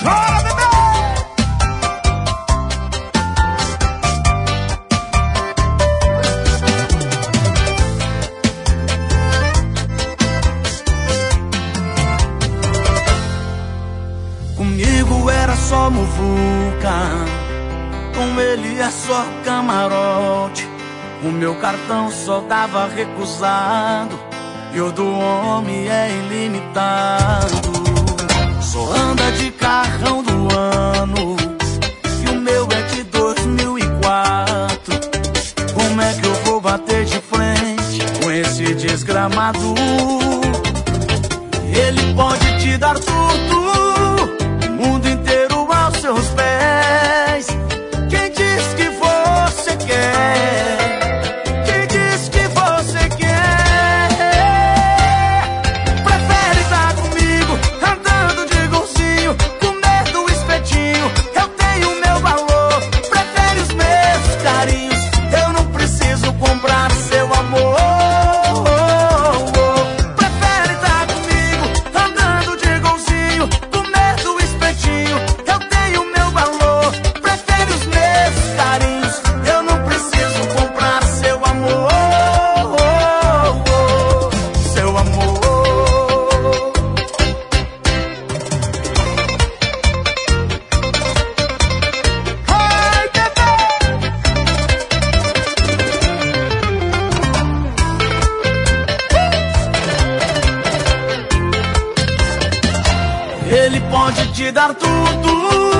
Chora, bebê! Comigo era só muvuca, com ele é só camarote. O meu cartão só dava recusado e o do homem é ilimitado. Só anda de carrão do ano e o meu é de 2004. Como é que eu vou bater de frente com esse desgramado? Ele pode te dar tudo, o mundo inteiro aos seus pés. Quem diz que você quer? Quem diz que você quer? Prefere estar comigo, andando de golzinho, comer do espetinho. Eu tenho meu valor, prefere os meus carinhos. Eu não preciso comprar seu amor. Prefere estar comigo, andando de golzinho, comer do espetinho. Eu tenho meu valor, prefere os meus carinhos. Eu não preciso comprar seu amor. Seu amor. Ai, bebê! Ele pode te dar tudo,